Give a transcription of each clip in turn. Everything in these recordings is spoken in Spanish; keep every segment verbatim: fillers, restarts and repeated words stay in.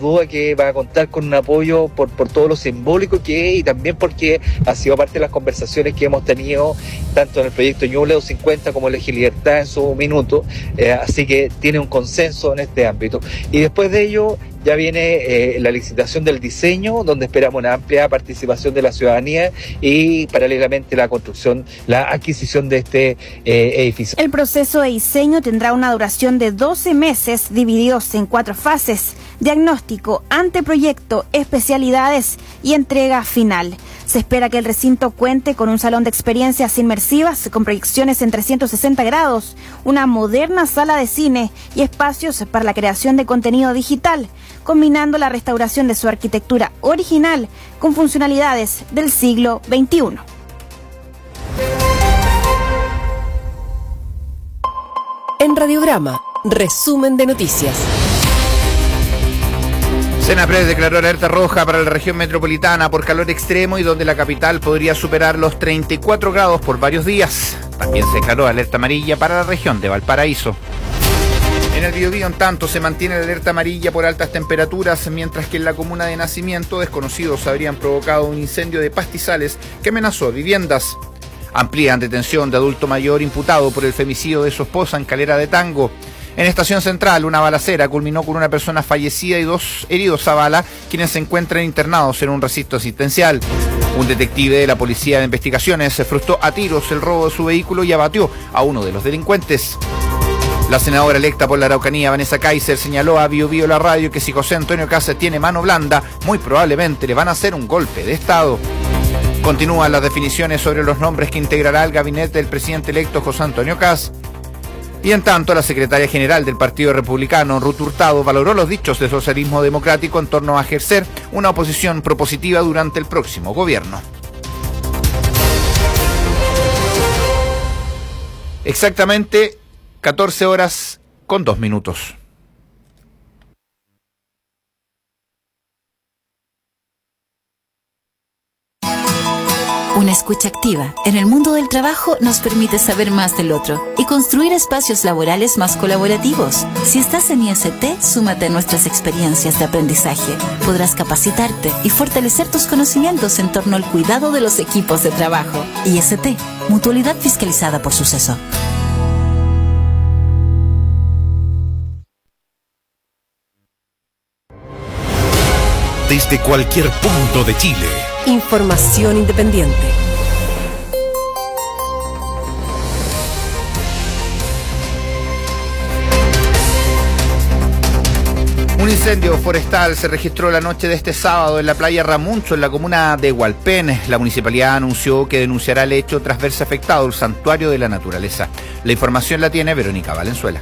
duda que va a contar con un apoyo por, por todo lo simbólico que es y también porque ha sido parte de las conversaciones que hemos tenido tanto en el proyecto Ñuble doscientos cincuenta como el Eje Libertad en su minuto, eh, así que tiene un consenso en este ámbito. Y después de ello ya viene eh, la licitación del diseño, donde esperamos una amplia participación de la ciudadanía y paralelamente la construcción, la adquisición de este eh, edificio. El proceso de diseño tendrá una duración de doce meses divididos en cuatro fases: diagnóstico, anteproyecto, especialidades y entrega final. Se espera que el recinto cuente con un salón de experiencias inmersivas con proyecciones en trescientos sesenta grados, una moderna sala de cine y espacios para la creación de contenido digital, combinando la restauración de su arquitectura original con funcionalidades del siglo veintiuno. En Radiograma, resumen de noticias. Senapred declaró alerta roja para la región metropolitana por calor extremo y donde la capital podría superar los treinta y cuatro grados por varios días. También se declaró alerta amarilla para la región de Valparaíso. En el Biobío, en tanto, se mantiene la alerta amarilla por altas temperaturas, mientras que en la comuna de Nacimiento desconocidos habrían provocado un incendio de pastizales que amenazó viviendas. Amplían detención de adulto mayor imputado por el femicidio de su esposa en Calera de Tango. En Estación Central, una balacera culminó con una persona fallecida y dos heridos a bala, quienes se encuentran internados en un recinto asistencial. Un detective de la Policía de Investigaciones se frustró a tiros el robo de su vehículo y abatió a uno de los delincuentes. La senadora electa por la Araucanía, Vanessa Kaiser, señaló a Bio Bio La Radio que si José Antonio Kast tiene mano blanda, muy probablemente le van a hacer un golpe de Estado. Continúan las definiciones sobre los nombres que integrará el gabinete del presidente electo José Antonio Kast. Y en tanto, la secretaria general del Partido Republicano, Ruth Hurtado, valoró los dichos del socialismo democrático en torno a ejercer una oposición propositiva durante el próximo gobierno. Exactamente catorce horas con dos minutos. Una escucha activa en el mundo del trabajo nos permite saber más del otro y construir espacios laborales más colaborativos. Si estás en I S T, súmate a nuestras experiencias de aprendizaje. Podrás capacitarte y fortalecer tus conocimientos en torno al cuidado de los equipos de trabajo. I S T, mutualidad fiscalizada por Suceso. Desde cualquier punto de Chile. Información independiente. Un incendio forestal se registró la noche de este sábado en la playa Ramuncho, en la comuna de Hualpén. La municipalidad anunció que denunciará el hecho tras verse afectado el santuario de la naturaleza. La información la tiene Verónica Valenzuela.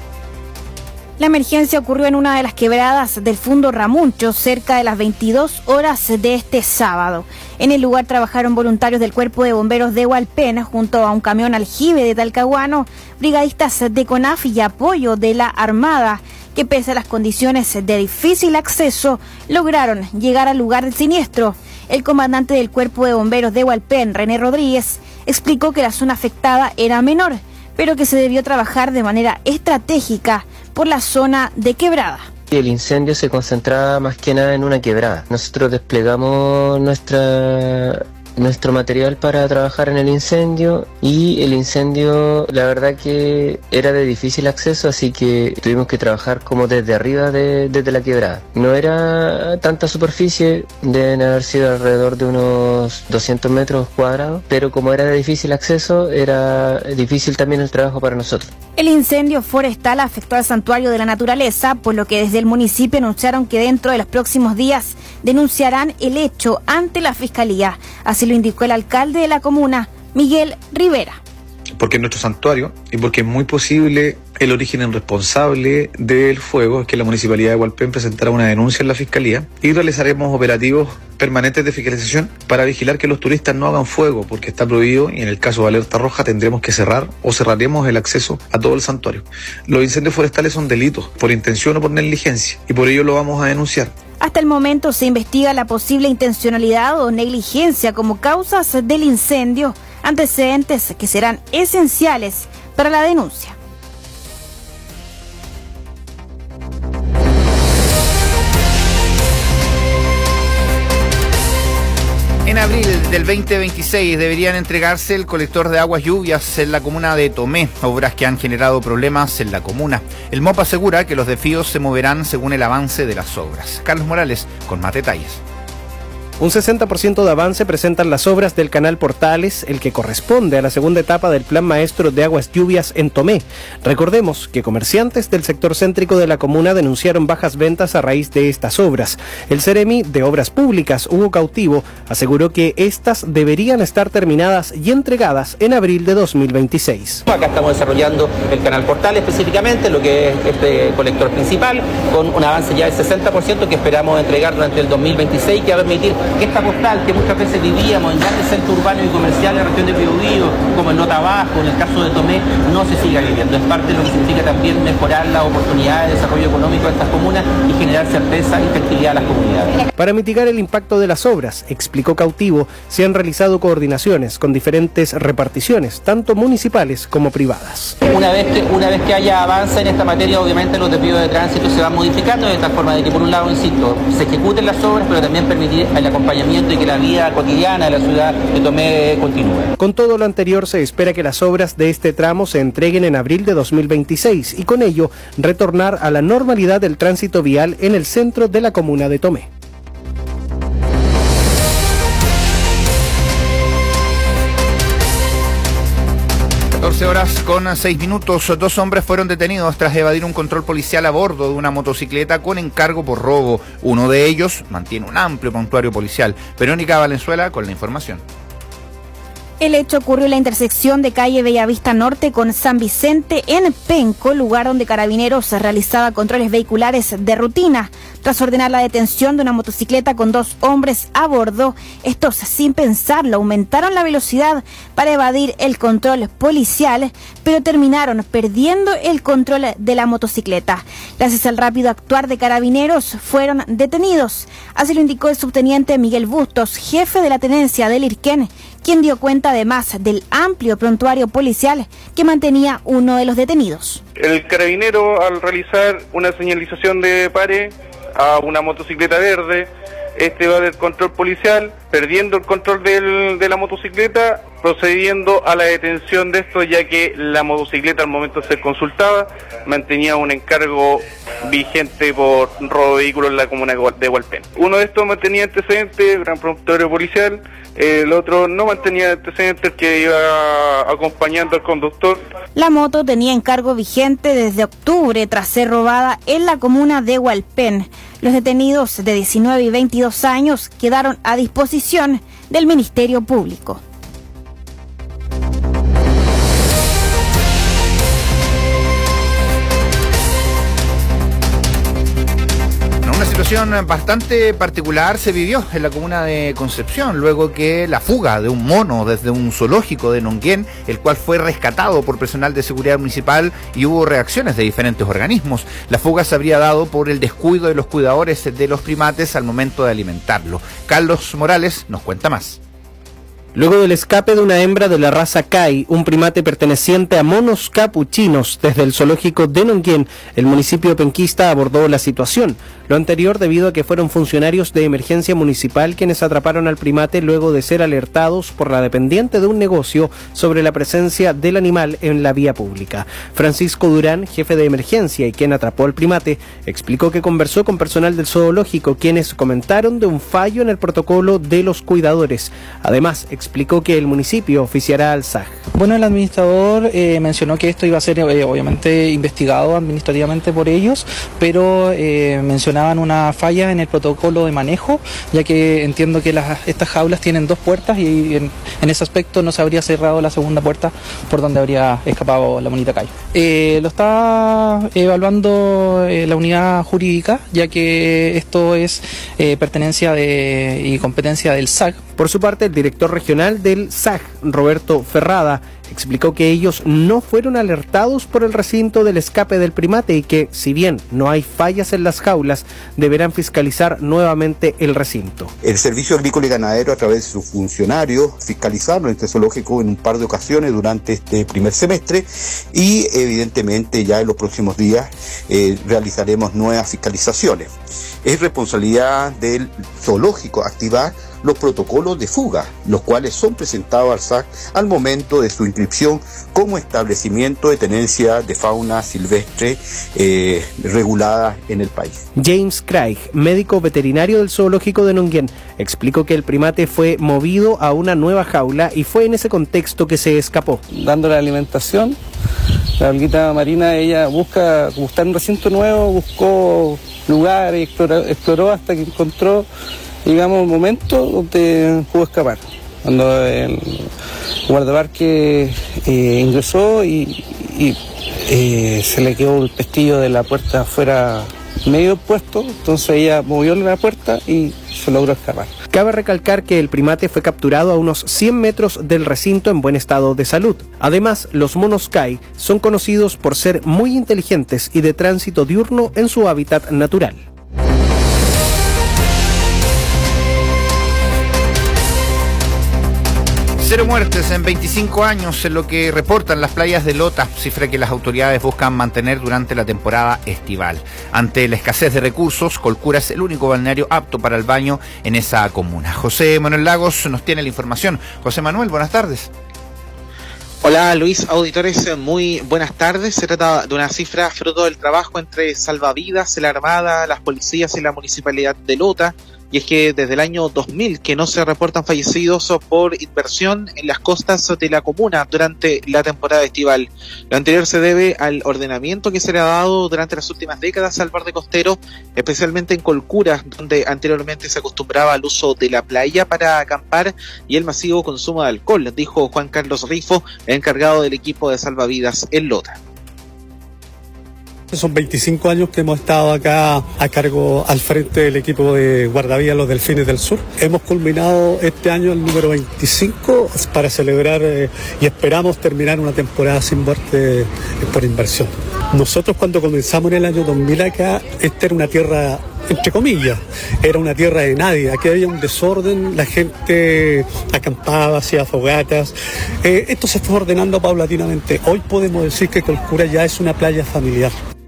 La emergencia ocurrió en una de las quebradas del Fundo Ramuncho, cerca de las veintidós horas de este sábado. En el lugar trabajaron voluntarios del Cuerpo de Bomberos de Hualpén, junto a un camión aljibe de Talcahuano, brigadistas de CONAF y apoyo de la Armada, que pese a las condiciones de difícil acceso, lograron llegar al lugar del siniestro. El comandante del Cuerpo de Bomberos de Hualpén, René Rodríguez, explicó que la zona afectada era menor, pero que se debió trabajar de manera estratégica por la zona de quebrada. El incendio se concentraba más que nada en una quebrada. Nosotros desplegamos nuestra nuestro material para trabajar en el incendio y el incendio la verdad que era de difícil acceso, así que tuvimos que trabajar como desde arriba de, desde la quebrada. No era tanta superficie, deben haber sido alrededor de unos doscientos metros cuadrados, pero como era de difícil acceso era difícil también el trabajo para nosotros. El incendio forestal afectó al santuario de la naturaleza, por lo que desde el municipio anunciaron que dentro de los próximos días denunciarán el hecho ante la Fiscalía. Así lo indicó el alcalde de la comuna, Miguel Rivera. Porque es nuestro santuario y porque es muy posible el origen irresponsable del fuego, es que la Municipalidad de Hualpén presentará una denuncia en la Fiscalía y realizaremos operativos permanentes de fiscalización para vigilar que los turistas no hagan fuego, porque está prohibido y en el caso de alerta roja tendremos que cerrar o cerraremos el acceso a todo el santuario. Los incendios forestales son delitos por intención o por negligencia y por ello lo vamos a denunciar. Hasta el momento se investiga la posible intencionalidad o negligencia como causas del incendio, antecedentes que serán esenciales para la denuncia. abril del veinte veintiséis deberían entregarse el colector de aguas lluvias en la comuna de Tomé, obras que han generado problemas en la comuna. El M O P asegura que los desvíos se moverán según el avance de las obras. Carlos Morales con más detalles. Un sesenta por ciento de avance presentan las obras del canal Portales, el que corresponde a la segunda etapa del Plan Maestro de Aguas Lluvias en Tomé. Recordemos que comerciantes del sector céntrico de la comuna denunciaron bajas ventas a raíz de estas obras. El Ceremi de Obras Públicas, Hugo Cautivo, aseguró que estas deberían estar terminadas y entregadas en abril de dos mil veintiséis. Acá estamos desarrollando el canal Portales específicamente, lo que es este colector principal, con un avance ya del sesenta por ciento que esperamos entregar durante el dos mil veintiséis, que va a permitir que esta postal que muchas veces vivíamos en grandes centros urbanos y comerciales de la región de Biobío, como en Nota Bajo, en el caso de Tomé, no se siga viviendo. Es parte de lo que significa también mejorar las oportunidades de desarrollo económico de estas comunas y generar certeza y fertilidad a las comunidades. Para mitigar el impacto de las obras, explicó Cautivo, se han realizado coordinaciones con diferentes reparticiones, tanto municipales como privadas. Una vez que, una vez que haya avance en esta materia, obviamente los desvíos de tránsito se van modificando de tal forma de que, por un lado, insisto, se ejecuten las obras, pero también permitir el acompañamiento y que la vida cotidiana de la ciudad de Tomé continúe. Con todo lo anterior, se espera que las obras de este tramo se entreguen en abril de dos mil veintiséis y con ello retornar a la normalidad del tránsito vial en el centro de la comuna de Tomé. catorce horas con seis minutos. Dos hombres fueron detenidos tras evadir un control policial a bordo de una motocicleta con encargo por robo. Uno de ellos mantiene un amplio prontuario policial. Verónica Valenzuela con la información. El hecho ocurrió en la intersección de calle Bellavista Norte con San Vicente en Penco, lugar donde Carabineros realizaba controles vehiculares de rutina. Tras ordenar la detención de una motocicleta con dos hombres a bordo, estos, sin pensarlo, aumentaron la velocidad para evadir el control policial, pero terminaron perdiendo el control de la motocicleta. Gracias al rápido actuar de Carabineros, fueron detenidos. Así lo indicó el subteniente Miguel Bustos, jefe de la tenencia del Irquén, quien dio cuenta además del amplio prontuario policial que mantenía uno de los detenidos. El carabinero, al realizar una señalización de pare a una motocicleta verde, este va del control policial, perdiendo el control del, de la motocicleta, procediendo a la detención de esto, ya que la motocicleta al momento de ser consultada mantenía un encargo vigente por robo de vehículos en la comuna de Hualpén. Uno de estos mantenía antecedentes, gran prontuario policial, el otro no mantenía antecedentes, que iba acompañando al conductor. La moto tenía encargo vigente desde octubre tras ser robada en la comuna de Hualpén. Los detenidos de diecinueve y veintidós años quedaron a disposición del Ministerio Público. Una situación bastante particular se vivió en la comuna de Concepción, luego que la fuga de un mono desde un zoológico de Nonguén, el cual fue rescatado por personal de seguridad municipal, y hubo reacciones de diferentes organismos. La fuga se habría dado por el descuido de los cuidadores de los primates al momento de alimentarlo. Carlos Morales nos cuenta más. Luego del escape de una hembra de la raza Kai, un primate perteneciente a monos capuchinos desde el zoológico de Nonguén, el municipio penquista abordó la situación. Lo anterior debido a que fueron funcionarios de emergencia municipal quienes atraparon al primate luego de ser alertados por la dependiente de un negocio sobre la presencia del animal en la vía pública. Francisco Durán, jefe de emergencia y quien atrapó al primate, explicó que conversó con personal del zoológico quienes comentaron de un fallo en el protocolo de los cuidadores. Además, explicó que el municipio oficiará al S A G. Bueno, el administrador eh, mencionó que esto iba a ser eh, obviamente investigado administrativamente por ellos, pero eh, mencionaban una falla en el protocolo de manejo, ya que entiendo que las, estas jaulas tienen dos puertas y en, en ese aspecto no se habría cerrado la segunda puerta por donde habría escapado la monita Kai. Eh, lo está evaluando eh, la unidad jurídica, ya que esto es eh, pertenencia de, y competencia del S A G. Por su parte, el director regional del S A G, Roberto Ferrada, explicó que ellos no fueron alertados por el recinto del escape del primate y que, si bien no hay fallas en las jaulas, deberán fiscalizar nuevamente el recinto. El Servicio Agrícola y Ganadero, a través de sus funcionarios, fiscalizaron este zoológico en un par de ocasiones durante este primer semestre y, evidentemente, ya en los próximos días eh, realizaremos nuevas fiscalizaciones. es responsabilidad del zoológico activar los protocolos de fuga, los cuales son presentados al S A C al momento de su inscripción como establecimiento de tenencia de fauna silvestre eh, regulada en el país. James Craig, médico veterinario del zoológico de Nonguén, explicó que el primate fue movido a una nueva jaula y fue en ese contexto que se escapó. Dándole alimentación, la alguita marina, ella busca, como está en un recinto nuevo, buscó lugares, exploró, exploró hasta que encontró, digamos, un momento donde pudo escapar. Cuando el guardaparque eh, ingresó y, y eh, se le quedó el pestillo de la puerta afuera medio puesto, entonces ella movió la puerta y se logró escapar. Cabe recalcar que el primate fue capturado a unos cien metros del recinto en buen estado de salud. Además, los monos Kai son conocidos por ser muy inteligentes y de tránsito diurno en su hábitat natural. Cero muertes en veinticinco años en lo que reportan las playas de Lota, cifra que las autoridades buscan mantener durante la temporada estival. Ante la escasez de recursos, Colcura es el único balneario apto para el baño en esa comuna. José Manuel Lagos nos tiene la información. José Manuel, buenas tardes. Hola Luis, auditores, muy buenas tardes. Se trata de una cifra fruto del trabajo entre Salvavidas, la Armada, las policías y la Municipalidad de Lota. Y es que desde el año dos mil que no se reportan fallecidos por inversión en las costas de la comuna durante la temporada estival. Lo anterior se debe al ordenamiento que se le ha dado durante las últimas décadas al borde costero, especialmente en Colcura, donde anteriormente se acostumbraba al uso de la playa para acampar y el masivo consumo de alcohol, dijo Juan Carlos Rifo, encargado del equipo de salvavidas en Lota. Son veinticinco años que hemos estado acá a cargo al frente del equipo de guardavidas Los Delfines del Sur. Hemos culminado este año el número veinticinco para celebrar eh, y esperamos terminar una temporada sin muerte eh, por inversión. Nosotros cuando comenzamos en el año dos mil acá, esta era una tierra, entre comillas, era una tierra de nadie. Aquí había un desorden, la gente acampaba, hacía fogatas. Eh, esto se fue ordenando paulatinamente. Hoy podemos decir que Colcura ya es una playa familiar.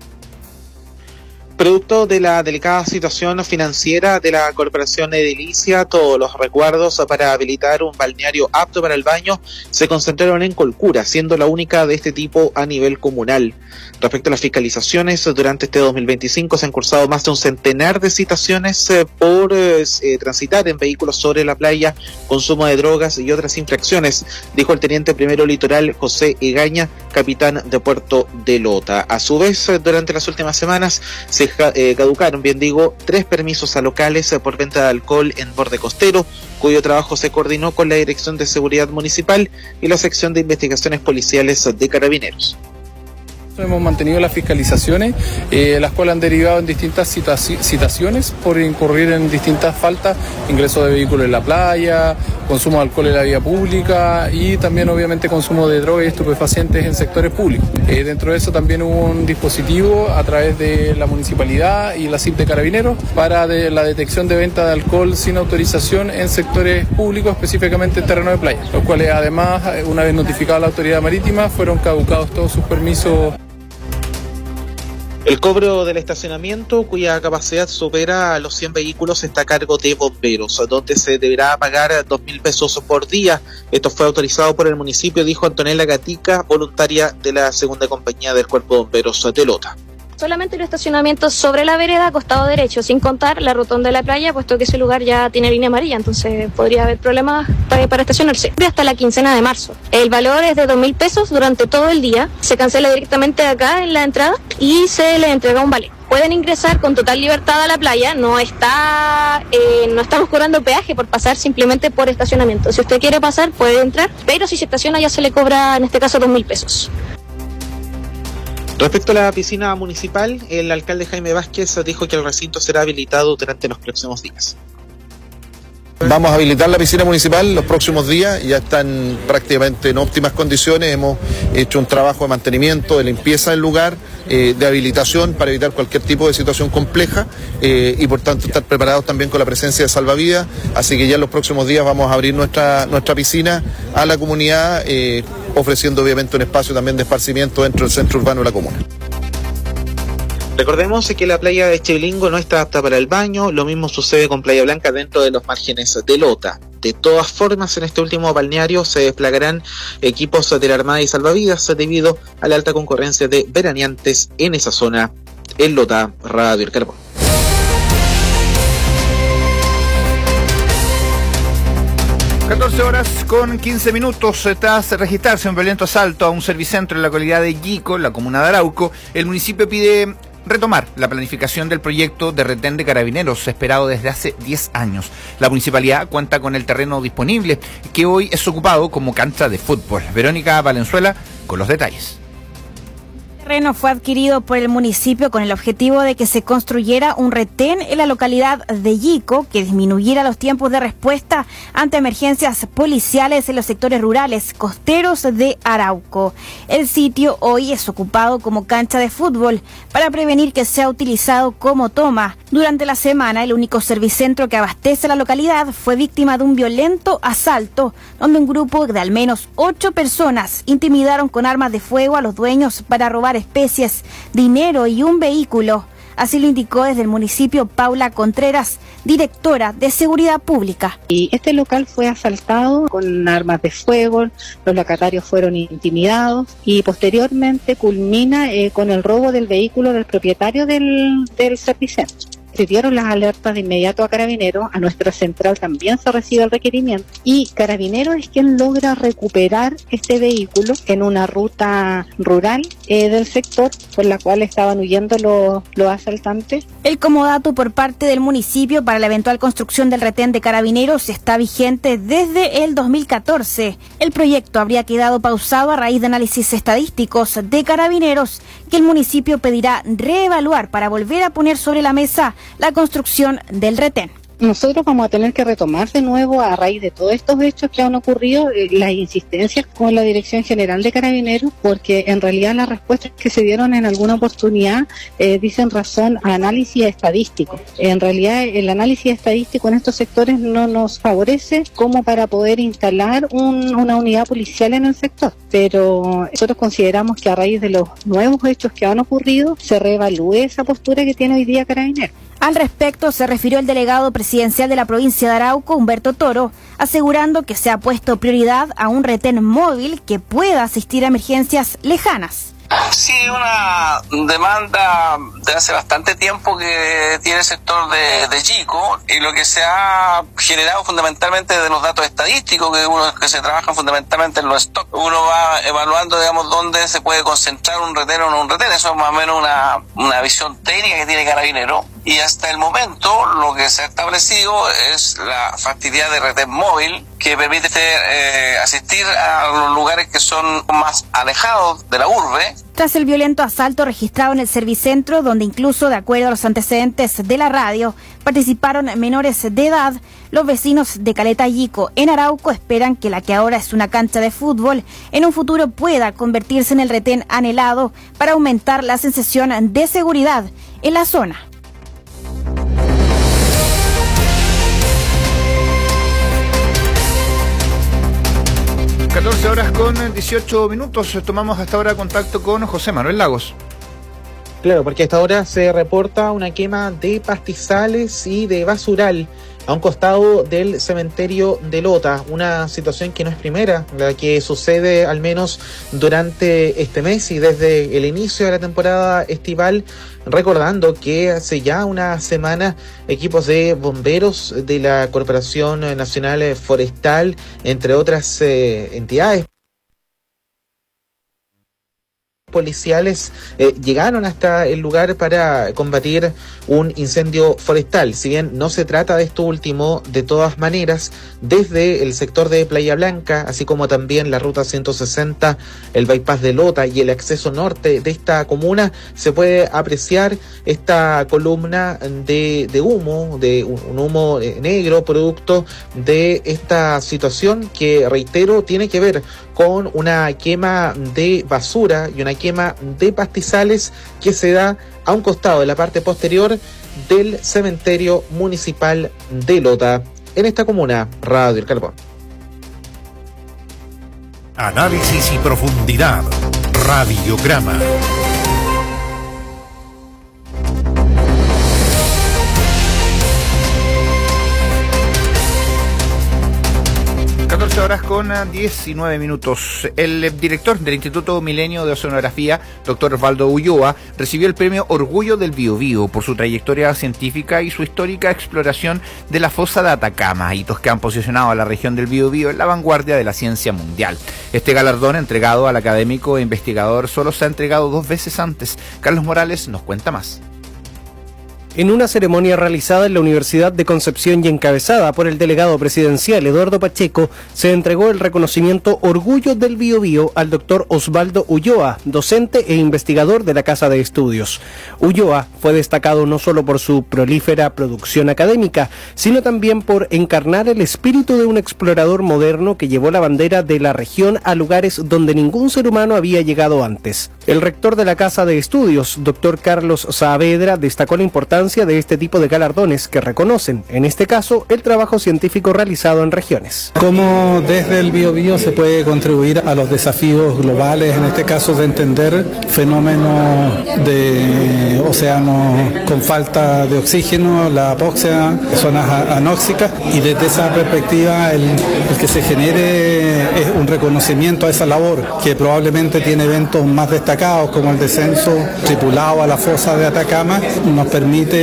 Producto de la delicada situación financiera de la Corporación Edilicia, todos los recuerdos para habilitar un balneario apto para el baño se concentraron en Colcura, siendo la única de este tipo a nivel comunal. Respecto a las fiscalizaciones, durante este dos mil veinticinco se han cursado más de un centenar de citaciones eh, por eh, transitar en vehículos sobre la playa, consumo de drogas y otras infracciones, dijo el teniente primero litoral José Egaña, capitán de Puerto de Lota. A su vez, durante las últimas semanas se eh, caducaron, bien digo, tres permisos a locales eh, por venta de alcohol en borde costero, cuyo trabajo se coordinó con la Dirección de Seguridad Municipal y la Sección de Investigaciones Policiales de Carabineros. Hemos mantenido las fiscalizaciones, eh, las cuales han derivado en distintas citaciones por incurrir en distintas faltas, ingreso de vehículos en la playa, consumo de alcohol en la vía pública y también obviamente consumo de drogas y estupefacientes en sectores públicos. Eh, dentro de eso también hubo un dispositivo a través de la municipalidad y la C I P de Carabineros para de la detección de venta de alcohol sin autorización en sectores públicos, específicamente en terreno de playa, los cuales además, una vez notificada la autoridad marítima, fueron caducados todos sus permisos. El cobro del estacionamiento, cuya capacidad supera a los cien vehículos, está a cargo de bomberos, donde se deberá pagar dos mil pesos por día. Esto fue autorizado por el municipio, dijo Antonella Gatica, voluntaria de la segunda compañía del Cuerpo de Bomberos de Lota. Solamente el estacionamiento sobre la vereda, costado derecho, sin contar la rotonda de la playa, puesto que ese lugar ya tiene línea amarilla, entonces podría haber problemas para, para estacionarse. Hasta la quincena de marzo. El valor es de dos mil pesos durante todo el día, se cancela directamente acá en la entrada y se le entrega un vale. Pueden ingresar con total libertad a la playa, no está, eh, no estamos cobrando peaje por pasar, simplemente por estacionamiento. Si usted quiere pasar, puede entrar, pero si se estaciona ya se le cobra, en este caso, dos mil pesos. Respecto a la piscina municipal, el alcalde Jaime Vázquez dijo que el recinto será habilitado durante los próximos días. Vamos a habilitar la piscina municipal los próximos días, ya están prácticamente en óptimas condiciones, hemos hecho un trabajo de mantenimiento, de limpieza del lugar, eh, de habilitación para evitar cualquier tipo de situación compleja eh, y por tanto estar preparados también con la presencia de salvavidas, así que ya en los próximos días vamos a abrir nuestra, nuestra piscina a la comunidad, eh, ofreciendo obviamente un espacio también de esparcimiento dentro del centro urbano de la comuna. Recordemos que la playa de Chivilingo no está apta para el baño, lo mismo sucede con Playa Blanca dentro de los márgenes de Lota. De todas formas, en este último balneario se desplegarán equipos de la Armada y Salvavidas debido a la alta concurrencia de veraneantes en esa zona. En Lota, Radio El Carbón. catorce horas con quince minutos. Tras registrarse un violento asalto a un servicentro en la localidad de Yico, en la comuna de Arauco, el municipio pide retomar la planificación del proyecto de retén de carabineros esperado desde hace diez años. La municipalidad cuenta con el terreno disponible que hoy es ocupado como cancha de fútbol. Verónica Valenzuela con los detalles. El terreno fue adquirido por el municipio con el objetivo de que se construyera un retén en la localidad de Yico que disminuyera los tiempos de respuesta ante emergencias policiales en los sectores rurales costeros de Arauco. El sitio hoy es ocupado como cancha de fútbol para prevenir que sea utilizado como toma. Durante la semana, el único servicentro que abastece la localidad fue víctima de un violento asalto, donde un grupo de al menos ocho personas intimidaron con armas de fuego a los dueños para robar especies, dinero y un vehículo. Así lo indicó desde el municipio Paula Contreras, directora de Seguridad Pública. Y este local fue asaltado con armas de fuego, los locatarios fueron intimidados y posteriormente culmina eh, con el robo del vehículo del propietario del, del servicentro. Se dieron las alertas de inmediato a Carabineros, a nuestra central también se recibe el requerimiento y Carabineros es quien logra recuperar este vehículo en una ruta rural eh, del sector por la cual estaban huyendo los, los asaltantes. El comodato por parte del municipio para la eventual construcción del retén de Carabineros está vigente desde el dos mil catorce. El proyecto habría quedado pausado a raíz de análisis estadísticos de Carabineros que el municipio pedirá reevaluar para volver a poner sobre la mesa la construcción del retén. Nosotros vamos a tener que retomar de nuevo a raíz de todos estos hechos que han ocurrido eh, las insistencias con la Dirección General de Carabineros, porque en realidad las respuestas que se dieron en alguna oportunidad eh, dicen razón a análisis estadístico. En realidad el análisis estadístico en estos sectores no nos favorece como para poder instalar un, una unidad policial en el sector, pero nosotros consideramos que a raíz de los nuevos hechos que han ocurrido se reevalúe esa postura que tiene hoy día Carabineros. Al respecto, se refirió el delegado presidencial de la provincia de Arauco, Humberto Toro, asegurando que se ha puesto prioridad a un retén móvil que pueda asistir a emergencias lejanas. Sí, una demanda de hace bastante tiempo que tiene el sector de, de Yico y lo que se ha generado fundamentalmente de los datos estadísticos que uno que se trabajan fundamentalmente en los stocks. Uno va evaluando, digamos, dónde se puede concentrar un retén o no un retén. Eso es más o menos una, una visión técnica que tiene Carabineros. Y hasta el momento lo que se ha establecido es la facilidad de retén móvil que permite eh, asistir a los lugares que son más alejados de la urbe. Tras el violento asalto registrado en el servicentro, donde incluso de acuerdo a los antecedentes de la radio, participaron menores de edad, los vecinos de Caleta Yico en Arauco esperan que la que ahora es una cancha de fútbol en un futuro pueda convertirse en el retén anhelado para aumentar la sensación de seguridad en la zona. catorce horas con dieciocho minutos. Tomamos hasta ahora contacto con José Manuel Lagos. Claro, porque hasta ahora se reporta una quema de pastizales y de basural a un costado del cementerio de Lota, una situación que no es primera, la que sucede al menos durante este mes y desde el inicio de la temporada estival, recordando que hace ya una semana equipos de bomberos de la Corporación Nacional Forestal, entre otras eh, entidades policiales eh, llegaron hasta el lugar para combatir un incendio forestal. Si bien no se trata de esto último, de todas maneras, desde el sector de Playa Blanca, así como también la ruta ciento sesenta, el bypass de Lota y el acceso norte de esta comuna, se puede apreciar esta columna de, de humo, de un humo negro, producto de esta situación que, reitero, tiene que ver con una quema de basura y una quema de pastizales que se da a un costado de la parte posterior del cementerio municipal de Lota, en esta comuna. Radio El Carbón. Análisis y profundidad. Radiograma. horas con diecinueve minutos. El director del Instituto Milenio de Oceanografía, doctor Osvaldo Ulloa, recibió el premio Orgullo del Biobío por su trayectoria científica y su histórica exploración de la fosa de Atacama, hitos que han posicionado a la región del Biobío en la vanguardia de la ciencia mundial. Este galardón, entregado al académico e investigador, solo se ha entregado dos veces antes. Carlos Morales nos cuenta más. En una ceremonia realizada en la Universidad de Concepción y encabezada por el delegado presidencial Eduardo Pacheco, se entregó el reconocimiento Orgullo del Biobío al doctor Osvaldo Ulloa, docente e investigador de la Casa de Estudios. Ulloa fue destacado no solo por su prolífera producción académica, sino también por encarnar el espíritu de un explorador moderno que llevó la bandera de la región a lugares donde ningún ser humano había llegado antes. El rector de la Casa de Estudios, doctor Carlos Saavedra, destacó la importancia de este tipo de galardones que reconocen, en este caso, el trabajo científico realizado en regiones. Cómo desde el Biobío se puede contribuir a los desafíos globales, en este caso de entender fenómenos de océanos con falta de oxígeno, la apoxia, zonas anóxicas, y desde esa perspectiva el, el que se genere es un reconocimiento a esa labor, que probablemente tiene eventos más destacados como el descenso tripulado a la fosa de Atacama, nos permite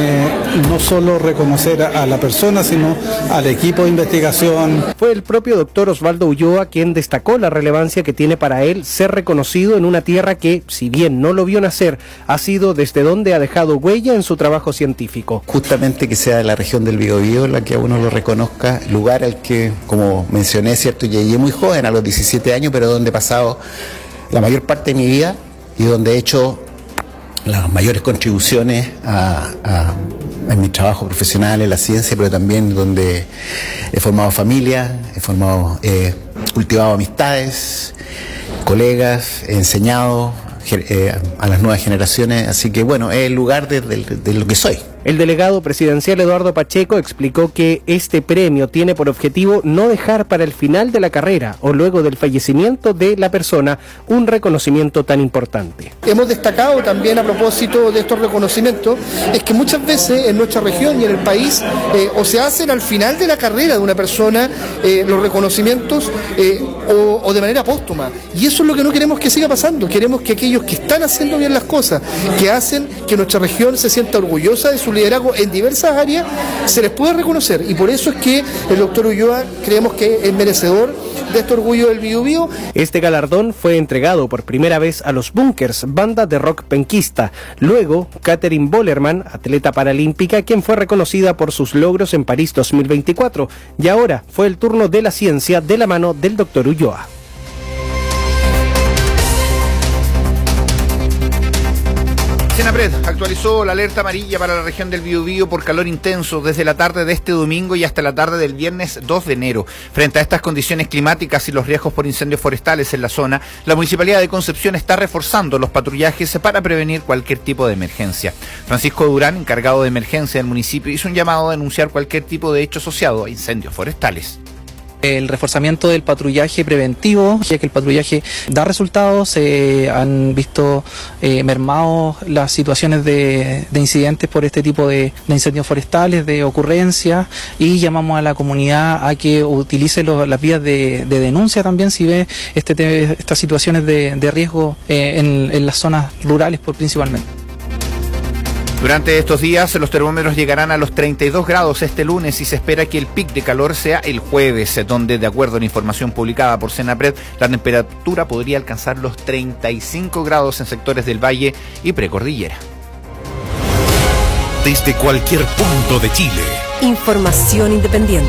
no solo reconocer a la persona, sino al equipo de investigación. Fue el propio doctor Osvaldo Ulloa quien destacó la relevancia que tiene para él ser reconocido en una tierra que, si bien no lo vio nacer, ha sido desde donde ha dejado huella en su trabajo científico. Justamente que sea de la región del Biobío la que a uno lo reconozca, lugar al que, como mencioné, cierto, llegué muy joven, a los diecisiete años, pero donde he pasado la mayor parte de mi vida y donde he hecho las mayores contribuciones a, a, en mi trabajo profesional, en la ciencia, pero también donde he formado familia, he formado, eh, cultivado amistades, colegas, he enseñado eh, a las nuevas generaciones, así que bueno, es el lugar de, de, de lo que soy. El delegado presidencial Eduardo Pacheco explicó que este premio tiene por objetivo no dejar para el final de la carrera o luego del fallecimiento de la persona un reconocimiento tan importante. Hemos destacado también a propósito de estos reconocimientos, es que muchas veces en nuestra región y en el país eh, o se hacen al final de la carrera de una persona eh, los reconocimientos eh, o, o de manera póstuma. Y eso es lo que no queremos que siga pasando. Queremos que aquellos que están haciendo bien las cosas, que hacen que nuestra región se sienta orgullosa de su liderazgo en diversas áreas, se les puede reconocer, y por eso es que el doctor Ulloa creemos que es merecedor de este Orgullo del Biobío. Este galardón fue entregado por primera vez a los Bunkers, banda de rock penquista. Luego, Katherine Bollerman, atleta paralímpica, quien fue reconocida por sus logros en París dos mil veinticuatro. Y ahora fue el turno de la ciencia de la mano del doctor Ulloa. Senapred actualizó la alerta amarilla para la región del Biobío por calor intenso desde la tarde de este domingo y hasta la tarde del viernes dos de enero. Frente a estas condiciones climáticas y los riesgos por incendios forestales en la zona, la Municipalidad de Concepción está reforzando los patrullajes para prevenir cualquier tipo de emergencia. Francisco Durán, encargado de emergencia del municipio, hizo un llamado a denunciar cualquier tipo de hecho asociado a incendios forestales. El reforzamiento del patrullaje preventivo, ya que el patrullaje da resultados, se eh, han visto eh, mermados las situaciones de, de incidentes por este tipo de, de incendios forestales, de ocurrencias, y llamamos a la comunidad a que utilice los, las vías de, de denuncia también si ve este te, estas situaciones de, de riesgo eh, en, en las zonas rurales por, principalmente. Durante estos días los termómetros llegarán a los treinta y dos grados este lunes y se espera que el pic de calor sea el jueves, donde, de acuerdo a la información publicada por Senapred, la temperatura podría alcanzar los treinta y cinco grados en sectores del valle y precordillera. Desde cualquier punto de Chile. Información independiente.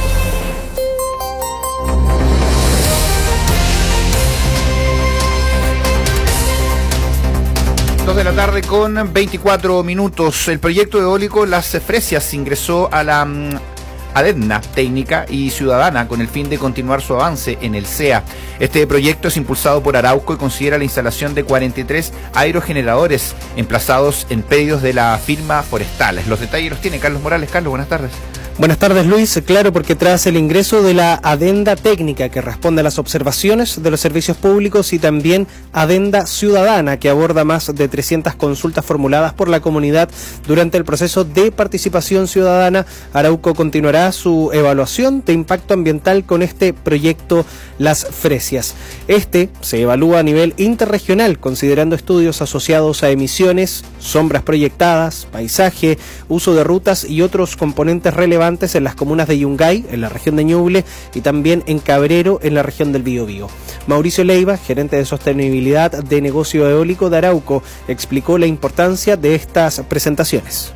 dos de la tarde con veinticuatro minutos. El proyecto eólico Las Fresias ingresó a la um, ADETNA técnica y ciudadana con el fin de continuar su avance en el C E A. Este proyecto es impulsado por Arauco y considera la instalación de cuarenta y tres aerogeneradores emplazados en predios de la firma forestal. Los detalles los tiene Carlos Morales. Carlos, buenas tardes. Buenas tardes, Luis. Claro, porque tras el ingreso de la adenda técnica que responde a las observaciones de los servicios públicos y también adenda ciudadana que aborda más de trescientas consultas formuladas por la comunidad durante el proceso de participación ciudadana, Arauco continuará su evaluación de impacto ambiental con este proyecto Las Fresias. Este se evalúa a nivel interregional, considerando estudios asociados a emisiones, sombras proyectadas, paisaje, uso de rutas y otros componentes relevantes en las comunas de Yungay, en la región de Ñuble, y también en Cabrero, en la región del Biobío. Mauricio Leiva, gerente de sostenibilidad de negocio eólico de Arauco, explicó la importancia de estas presentaciones.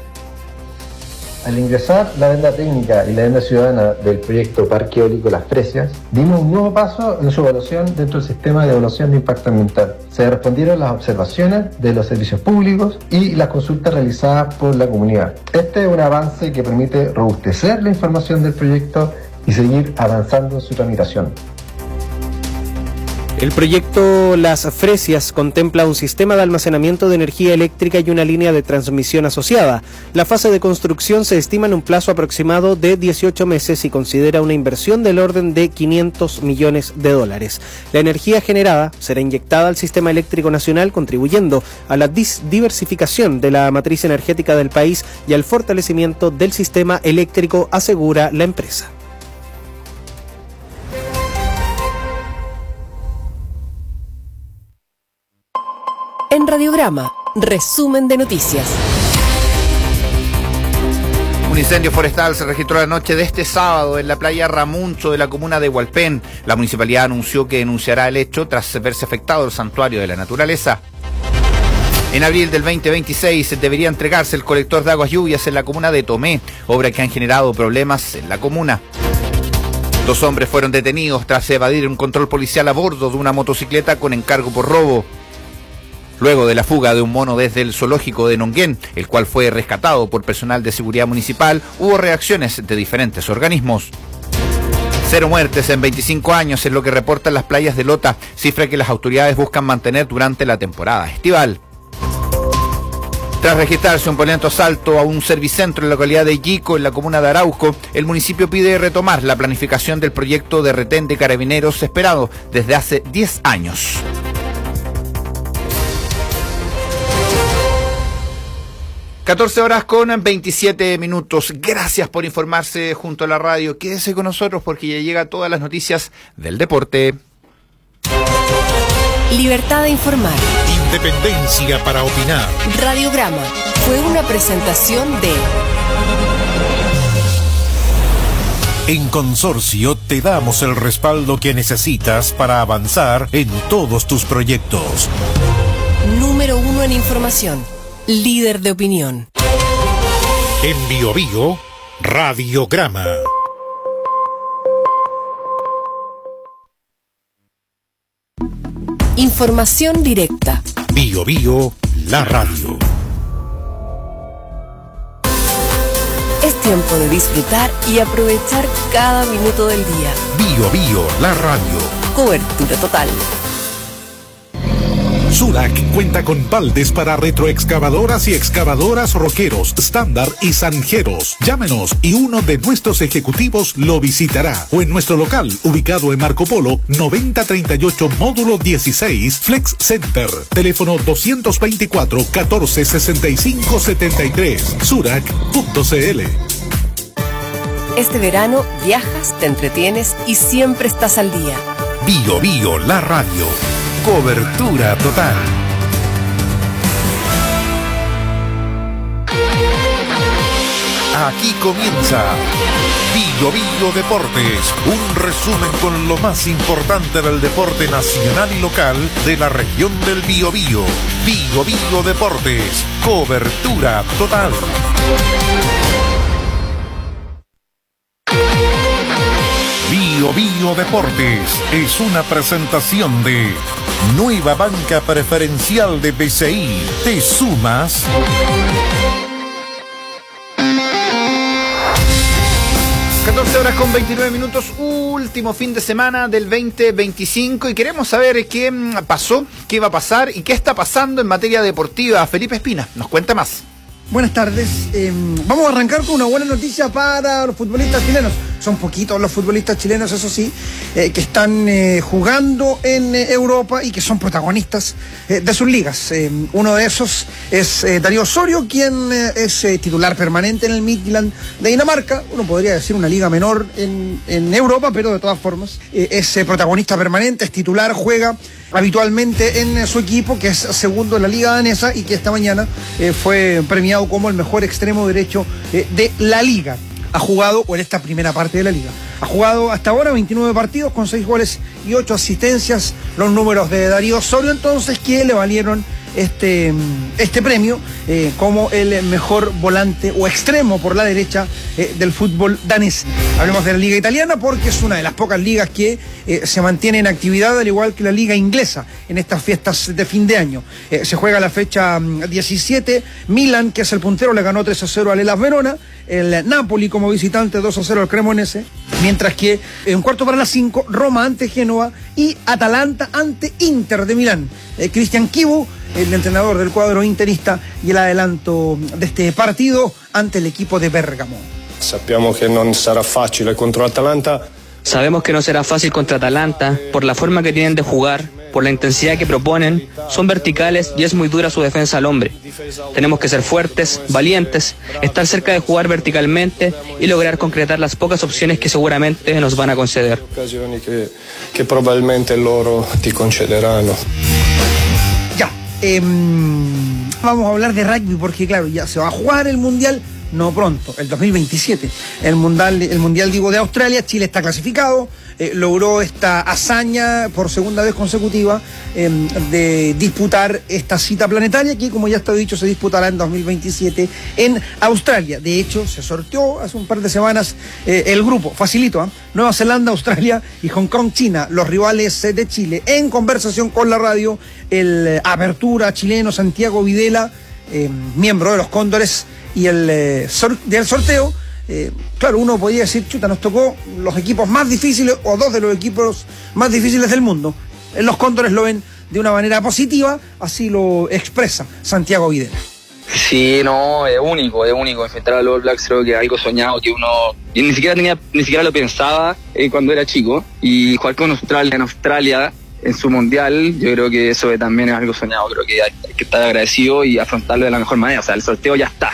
Al ingresar la adenda técnica y la adenda ciudadana del proyecto Parque Eólico Las Fresias, dimos un nuevo paso en su evaluación dentro del sistema de evaluación de impacto ambiental. Se respondieron las observaciones de los servicios públicos y las consultas realizadas por la comunidad. Este es un avance que permite robustecer la información del proyecto y seguir avanzando en su tramitación. El proyecto Las Fresias contempla un sistema de almacenamiento de energía eléctrica y una línea de transmisión asociada. La fase de construcción se estima en un plazo aproximado de dieciocho meses y considera una inversión del orden de quinientos millones de dólares. La energía generada será inyectada al sistema eléctrico nacional, contribuyendo a la diversificación de la matriz energética del país y al fortalecimiento del sistema eléctrico, asegura la empresa. En Radiograma, resumen de noticias. Un incendio forestal se registró la noche de este sábado en la playa Ramuncho de la comuna de Hualpén. La municipalidad anunció que denunciará el hecho tras verse afectado el santuario de la naturaleza. En abril del veinte veintiséis debería entregarse el colector de aguas lluvias en la comuna de Tomé, obra que han generado problemas en la comuna. Dos hombres fueron detenidos tras evadir un control policial a bordo de una motocicleta con encargo por robo. Luego de la fuga de un mono desde el zoológico de Nonguén, el cual fue rescatado por personal de seguridad municipal, hubo reacciones de diferentes organismos. Cero muertes en veinticinco años es lo que reportan las playas de Lota, cifra que las autoridades buscan mantener durante la temporada estival. Tras registrarse un violento asalto a un servicentro en la localidad de Yico, en la comuna de Arauco, el municipio pide retomar la planificación del proyecto de retén de carabineros esperado desde hace diez años. catorce horas con veintisiete minutos. Gracias por informarse junto a la radio. Quédese con nosotros porque ya llega todas las noticias del deporte. Libertad de informar. Independencia para opinar. Radiograma fue una presentación de... En Consorcio te damos el respaldo que necesitas para avanzar en todos tus proyectos. Número uno en información. Líder de opinión. En Biobío, Radiograma. Información directa. Biobío, la radio. Es tiempo de disfrutar y aprovechar cada minuto del día. Biobío, la radio. Cobertura total. Surac cuenta con baldes para retroexcavadoras y excavadoras roqueros, estándar y zanjeros. Llámenos y uno de nuestros ejecutivos lo visitará. O en nuestro local, ubicado en Marco Polo, noventa treinta y ocho, módulo dieciséis, Flex Center. Teléfono doscientos veinticuatro, catorce sesenta y cinco setenta y tres. Surac punto c l. Este verano viajas, te entretienes y siempre estás al día. Biobío, la radio. Cobertura total. Aquí comienza Biobío Deportes, un resumen con lo más importante del deporte nacional y local de la región del Biobío. Biobío Deportes, cobertura total. Biobío Deportes es una presentación de Nueva Banca Preferencial de B C I. ¿Te sumas? catorce horas con veintinueve minutos, último fin de semana del veinte veinticinco y queremos saber qué pasó, qué va a pasar y qué está pasando en materia deportiva. Felipe Espina nos cuenta más. Buenas tardes. Eh, vamos a arrancar con una buena noticia para los futbolistas chilenos. Son poquitos los futbolistas chilenos, eso sí, eh, que están eh, jugando en eh, Europa y que son protagonistas eh, de sus ligas. Eh, uno de esos es eh, Darío Osorio, quien eh, es eh, titular permanente en el Midtjylland de Dinamarca. Uno podría decir una liga menor en, en Europa, pero de todas formas eh, es eh, protagonista permanente, es titular, juega habitualmente en eh, su equipo, que es segundo en la liga danesa y que esta mañana eh, fue premiado como el mejor extremo derecho eh, de la liga. Ha jugado, o en esta primera parte de la liga, ha jugado hasta ahora veintinueve partidos con seis goles y ocho asistencias, los números de Darío Osorio, entonces, que le valieron este, este premio eh, como el mejor volante o extremo por la derecha eh, del fútbol danés. Hablemos de la liga italiana porque es una de las pocas ligas que eh, se mantiene en actividad, al igual que la liga inglesa en estas fiestas de fin de año. Eh, se juega la fecha diecisiete, Milan, que es el puntero, le ganó tres a cero al Hellas Verona, el Napoli como visitante dos a cero al Cremonese, mientras que en cuarto para las cinco, Roma ante Génova y Atalanta ante Inter de Milán. Eh, Cristian Chivu, el entrenador del cuadro interista, y el adelanto de este partido ante el equipo de Bérgamo. Sappiamo che non sarà facile contro Atalanta. Sabemos que no será fácil contra Atalanta por la forma que tienen de jugar, por la intensidad que proponen, son verticales y es muy dura su defensa al hombre. Tenemos que ser fuertes, valientes, estar cerca de jugar verticalmente y lograr concretar las pocas opciones que seguramente nos van a conceder. Occasioni che, che probabilmente loro ti concederanno. Ya, eh, vamos a hablar de rugby porque claro, ya se va a jugar el Mundial. No pronto, el dos mil veintisiete. El mundial, el mundial digo, de Australia. Chile está clasificado, eh, logró esta hazaña por segunda vez consecutiva eh, de disputar esta cita planetaria que, como ya está dicho, se disputará en dos mil veintisiete en Australia. De hecho, se sorteó hace un par de semanas eh, el grupo, facilito, ¿eh? Nueva Zelanda, Australia y Hong Kong, China, los rivales eh, de Chile. En conversación con la radio, el eh, apertura chileno Santiago Videla, eh, miembro de los Cóndores, y el eh, sor del sorteo, eh, claro, uno podría decir, chuta, nos tocó los equipos más difíciles o dos de los equipos más difíciles del mundo. Los Cóndores lo ven de una manera positiva, así lo expresa Santiago Videla. Sí, no, es único, es único. Enfrentar a los All Blacks creo que es algo soñado que uno y ni siquiera tenía, ni siquiera lo pensaba eh, cuando era chico. Y jugar con Australia en Australia en su mundial, yo creo que eso también es algo soñado. Creo que hay, hay que estar agradecido y afrontarlo de la mejor manera. O sea, el sorteo ya está.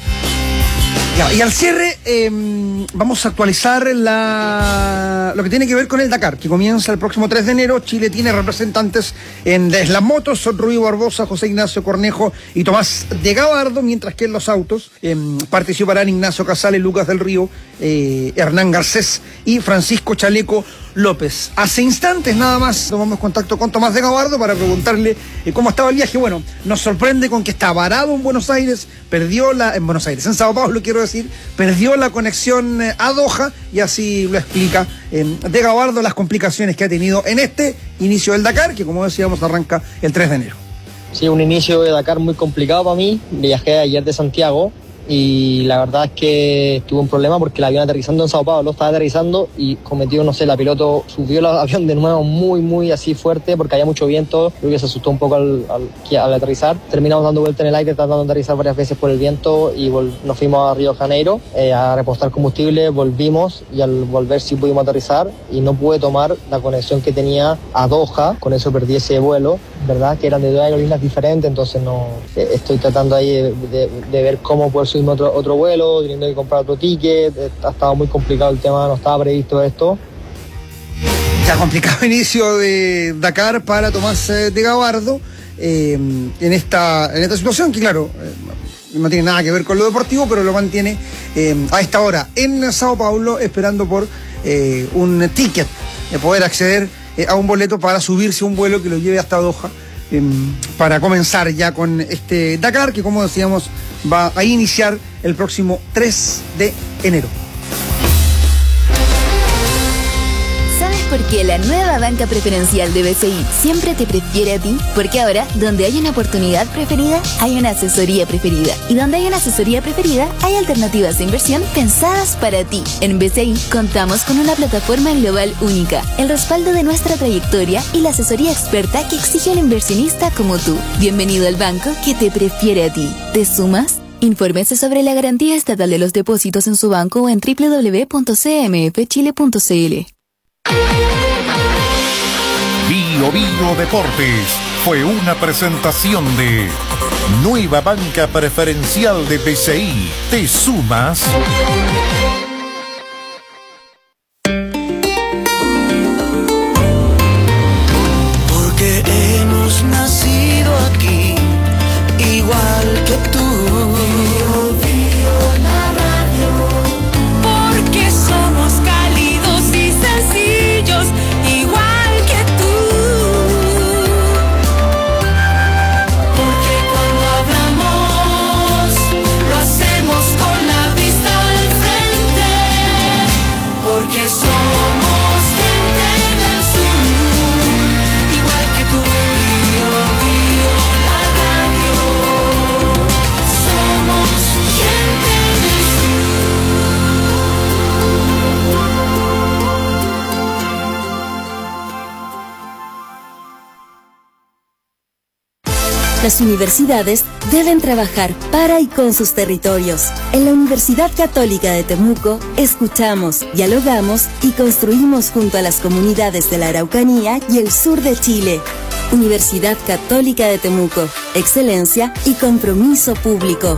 Ya, y al cierre eh, vamos a actualizar la, lo que tiene que ver con el Dakar, que comienza el próximo tres de enero. Chile tiene representantes en las motos, son Rui Barbosa, José Ignacio Cornejo y Tomás de Gabardo, mientras que en los autos eh, participarán Ignacio Casale, Lucas del Río, eh, Hernán Garcés y Francisco Chaleco López. Hace instantes nada más tomamos contacto con Tomás de Gabardo para preguntarle eh, cómo estaba el viaje. Bueno, nos sorprende con que está varado en Buenos Aires, perdió la, en Buenos Aires, en Sao Paulo quiero decir, perdió la conexión eh, a Doha, y así lo explica eh, de Gabardo las complicaciones que ha tenido en este inicio del Dakar, que como decíamos arranca el tres de enero. Sí, un inicio de Dakar muy complicado para mí. Viajé ayer de Santiago y la verdad es que tuve un problema porque el avión aterrizando en Sao Paulo, estaba aterrizando y cometió, no sé, la piloto subió el avión de nuevo muy, muy así fuerte porque había mucho viento. Creo que se asustó un poco al, al, al aterrizar. Terminamos dando vuelta en el aire, tratando de aterrizar varias veces por el viento y vol- nos fuimos a Río de Janeiro eh, a repostar combustible, volvimos y al volver sí pudimos aterrizar y no pude tomar la conexión que tenía a Doha, con eso perdí ese vuelo, ¿verdad? Que eran de dos aerolíneas diferentes, entonces no eh, estoy tratando ahí de, de, de ver cómo poder subirme otro, otro vuelo, teniendo que comprar otro ticket. Eh, ha estado muy complicado el tema, no estaba previsto esto. Ya complicado inicio de Dakar para Tomás eh, de Gabardo eh, en esta en esta situación que claro eh, no tiene nada que ver con lo deportivo, pero lo mantiene eh, a esta hora en Sao Paulo esperando por eh, un ticket, de poder acceder eh, a un boleto para subirse a un vuelo que lo lleve hasta Doha eh, para comenzar ya con este Dakar que, como decíamos, va a iniciar el próximo tres de enero. ¿Por qué la nueva banca preferencial de B C I siempre te prefiere a ti? Porque ahora, donde hay una oportunidad preferida, hay una asesoría preferida. Y donde hay una asesoría preferida, hay alternativas de inversión pensadas para ti. En B C I contamos con una plataforma global única, el respaldo de nuestra trayectoria y la asesoría experta que exige un inversionista como tú. Bienvenido al banco que te prefiere a ti. ¿Te sumas? Infórmese sobre la garantía estatal de los depósitos en su banco en doble u doble u doble u punto c m f chile punto c l. Bio Bio Deportes fue una presentación de Nueva Banca Preferencial de B C I. ¿Te sumas? Porque hemos nacido aquí, igual que tú. Porque somos cálidos y sencillos, igual que tú. Porque cuando hablamos, lo hacemos con la vista al frente. Porque somos gente del sur, igual que tú. Bio, bio, la radio. Somos gente del Las universidades deben trabajar para y con sus territorios. En la Universidad Católica de Temuco, escuchamos, dialogamos y construimos junto a las comunidades de la Araucanía y el sur de Chile. Universidad Católica de Temuco, excelencia y compromiso público.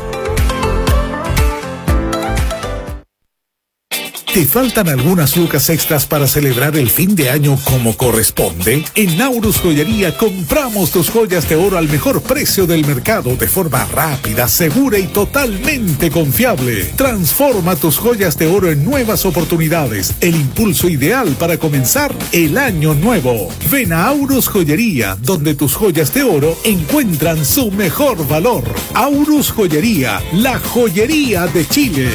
¿Te faltan algunas lucas extras para celebrar el fin de año como corresponde? En Aurus Joyería compramos tus joyas de oro al mejor precio del mercado de forma rápida, segura y totalmente confiable. Transforma tus joyas de oro en nuevas oportunidades, el impulso ideal para comenzar el año nuevo. Ven a Aurus Joyería, donde tus joyas de oro encuentran su mejor valor. Aurus Joyería, la joyería de Chile.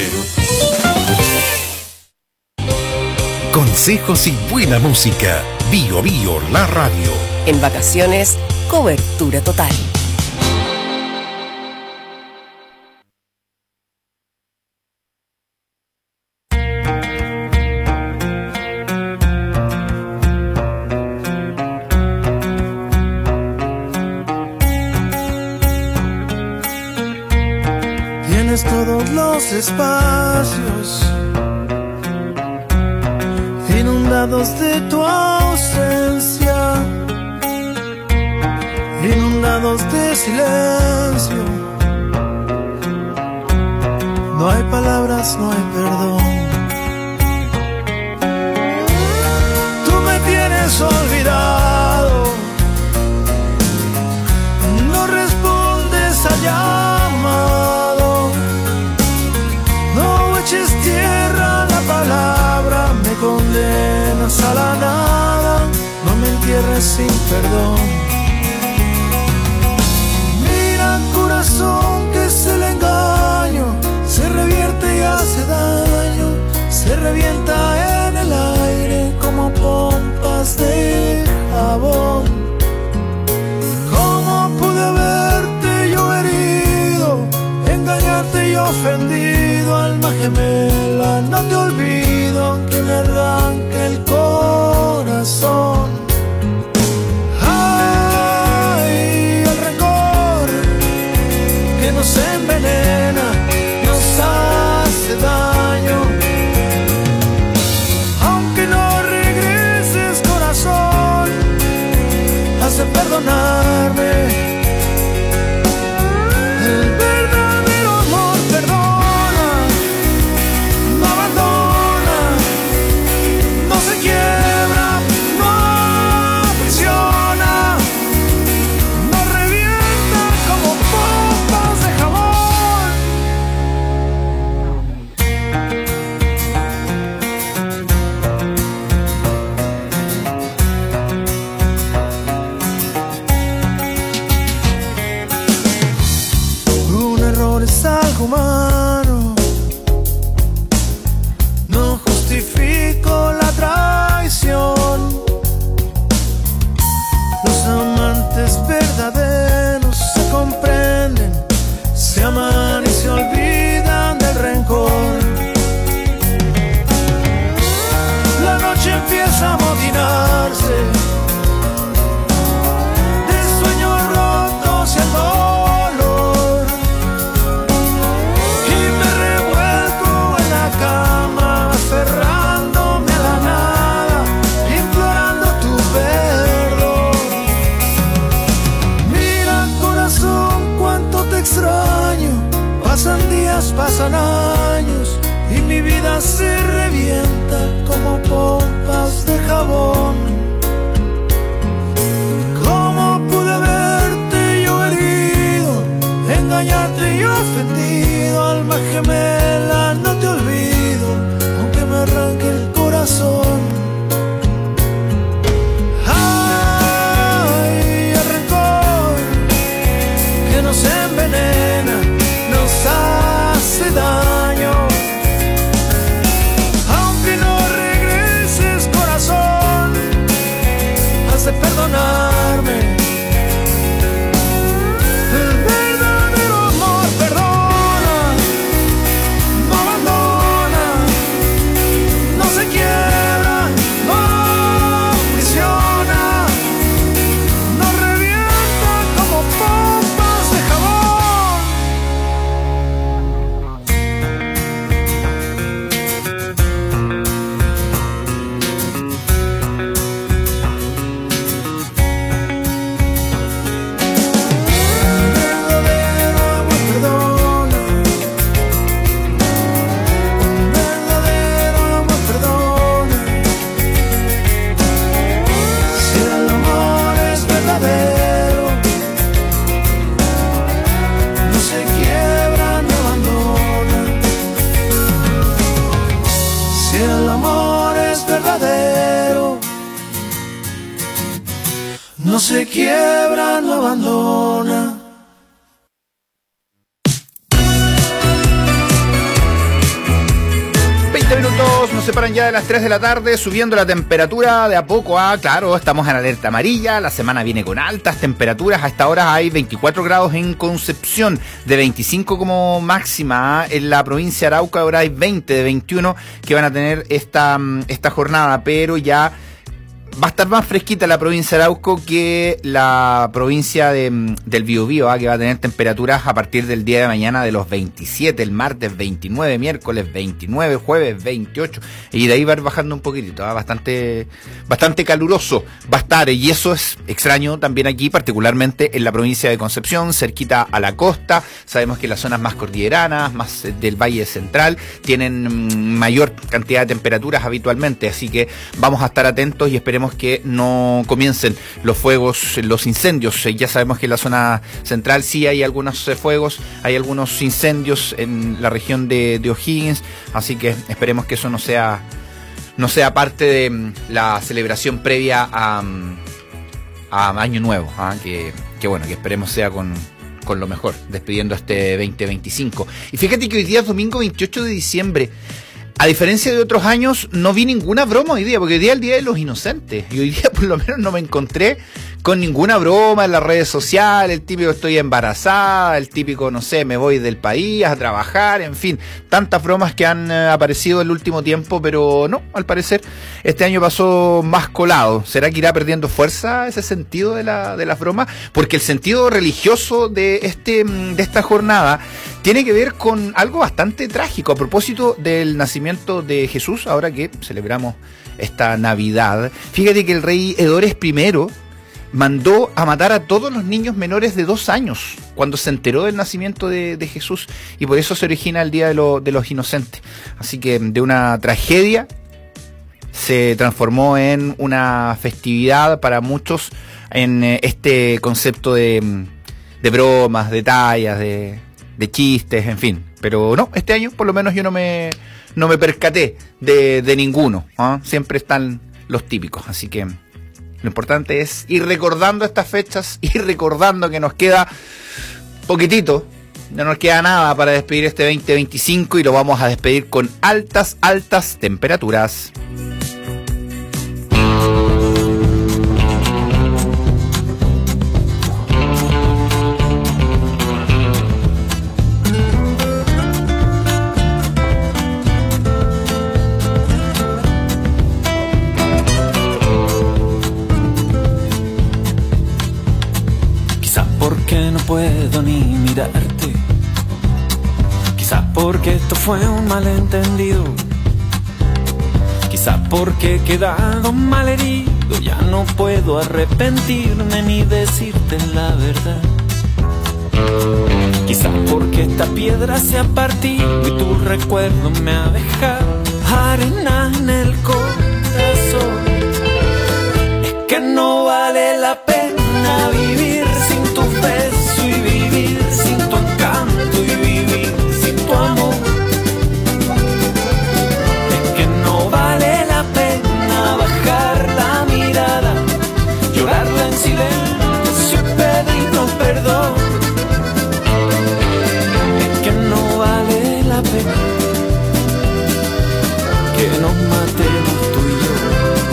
Consejos y buena música. Bio Bio, la radio. En vacaciones, cobertura total. Tienes todos los espacios inundados de tu ausencia, inundados de silencio. No hay palabras, no hay perdón. Tú me tienes olvidado, no respondes al llamado, no eches tierra a la palabra, me condenas a la nada, no me entierres sin perdón. Mira, corazón, que es el engaño, se revierte y hace daño, se revienta en el aire como pompas de jabón. ¿Cómo pude haberte yo herido, engañarte y ofendido? Alma gemela, no te olvido, aunque me arranque el corazón. Ay, el rencor que nos envenena, nos hace daño. Aunque no regreses, corazón, hace perdonarme. El verdadero amor perdona, no abandona, no se quiebra, no aprisiona, no revienta como pompas de jabón. Un error es algo humano, no justifico la traición. Los amantes verdaderos se comprenden, se aman y se olvidan del rencor. La noche empieza a amotinarse de sueños rotos y el dolor. que el amor es verdadero. No se quiebra, no abandona. veinte minutos nos separan ya de las tres de la tarde, subiendo la temperatura de a poco. Ah, claro, estamos en alerta amarilla, la semana viene con altas temperaturas. A esta hora hay veinticuatro grados en Concepción, de veinticinco como máxima. En la provincia de Arauca ahora hay veinte, de veintiuno que van a tener esta, esta jornada, pero ya va a estar más fresquita la provincia de Arauco que la provincia de, del Biobío, ¿eh? Que va a tener temperaturas a partir del día de mañana de los veintisiete, el martes veintinueve, miércoles veintinueve, jueves veintiocho, y de ahí va a ir bajando un poquitito, ¿eh? bastante, bastante caluroso va a estar, y eso es extraño también aquí, particularmente en la provincia de Concepción, cerquita a la costa. Sabemos que las zonas más cordilleranas, más del Valle Central, tienen mayor cantidad de temperaturas habitualmente, así que vamos a estar atentos y esperemos que no comiencen los fuegos, los incendios. Ya sabemos que en la zona central sí hay algunos fuegos, hay algunos incendios en la región de, de O'Higgins, así que esperemos que eso no sea no sea parte de la celebración previa a, a Año Nuevo, ¿eh? que, que bueno, que esperemos sea con, con lo mejor, despidiendo este veinte veinticinco. Y fíjate que hoy día es domingo veintiocho de diciembre. A diferencia de otros años, no vi ninguna broma hoy día, porque hoy día es el Día de los Inocentes. Y hoy día por lo menos no me encontré con ninguna broma en las redes sociales, el típico estoy embarazada, el típico, no sé, me voy del país a trabajar, en fin, tantas bromas que han eh, aparecido en el último tiempo, pero no, al parecer este año pasó más colado. ¿Será que irá perdiendo fuerza ese sentido de la de las bromas? Porque el sentido religioso de este de esta jornada tiene que ver con algo bastante trágico a propósito del nacimiento de Jesús, ahora que celebramos esta Navidad. Fíjate que el rey Herodes primero mandó a matar a todos los niños menores de dos años cuando se enteró del nacimiento de, de Jesús, y por eso se origina el Día de, lo, de los Inocentes. Así que de una tragedia se transformó en una festividad para muchos, en este concepto de, de bromas, de tallas, de, de chistes, en fin. Pero no, este año por lo menos yo no me, no me percaté de, de ninguno, ¿eh? Siempre están los típicos, así que lo importante es ir recordando estas fechas, ir recordando que nos queda poquitito, no nos queda nada para despedir este veinte veinticinco, y lo vamos a despedir con altas, altas temperaturas. Porque no puedo ni mirarte, quizás porque esto fue un malentendido, quizás porque he quedado mal herido, ya no puedo arrepentirme ni decirte la verdad, quizás porque esta piedra se ha partido y tu recuerdo me ha dejado arena en el corazón. Es que no vale la pena vivir sin tu beso y vivir sin tu encanto y vivir sin tu amor. Es que no vale la pena bajar la mirada, llorarla en silencio y pedirnos perdón. Es que no vale la pena que nos matemos tú y yo.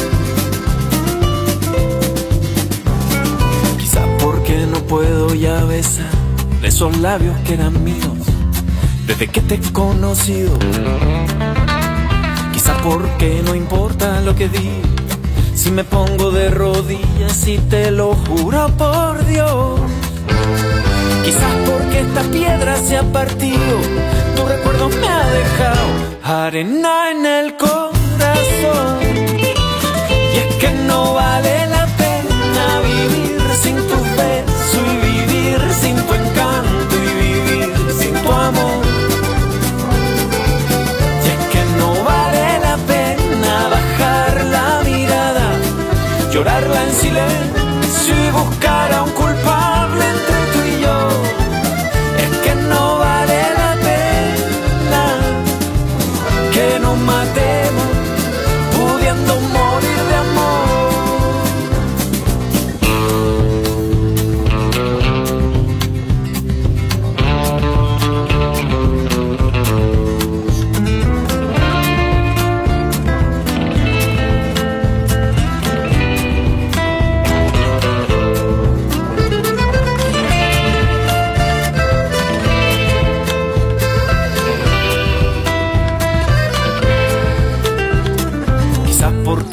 No puedo ya besar esos labios que eran míos desde que te he conocido. Quizás porque no importa lo que diga, si me pongo de rodillas y te lo juro por Dios. Quizás porque esta piedra se ha partido, tu recuerdo me ha dejado arena en el corazón. Y es que no vale la pena vivir sin tu beso y vivir sin tu encanto y vivir sin tu amor. Y es que no vale la pena bajar la mirada, llorarla en silencio y buscar a un culpable entre tú y yo. Es que no vale la pena que nos matemos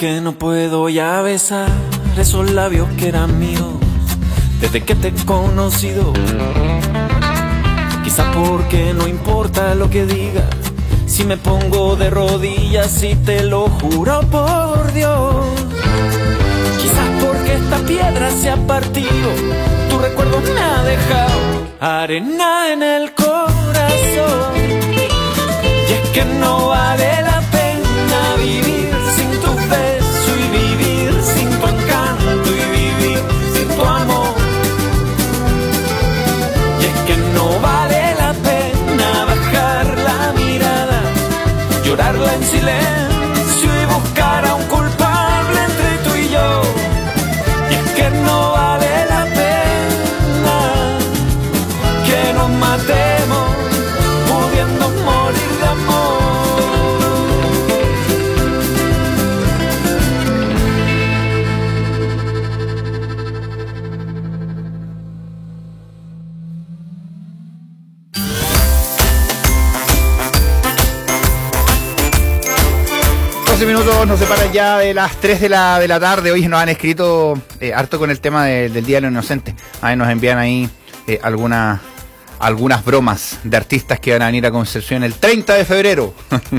porque no puedo ya besar esos labios que eran míos desde que te he conocido. Quizás porque no importa lo que diga, si me pongo de rodillas y te lo juro por Dios. Quizás porque esta piedra se ha partido, tu recuerdo me ha dejado arena en el corazón. Y es que no vale la pena vivir sin tu beso y vivir sin tu encanto y vivir sin tu amor. Y es que no vale la pena bajar la mirada, llorarla en silencio y buscar a un culpable entre tú y yo. Y es que no vale la pena que nos matemos pudiendo morir de amor. doce minutos nos separan ya de las tres de la, de la tarde. Hoy nos han escrito eh, harto con el tema de, del Día de los Inocentes. Ahí nos envían ahí eh, algunas algunas bromas de artistas que van a venir a Concepción el treinta de febrero.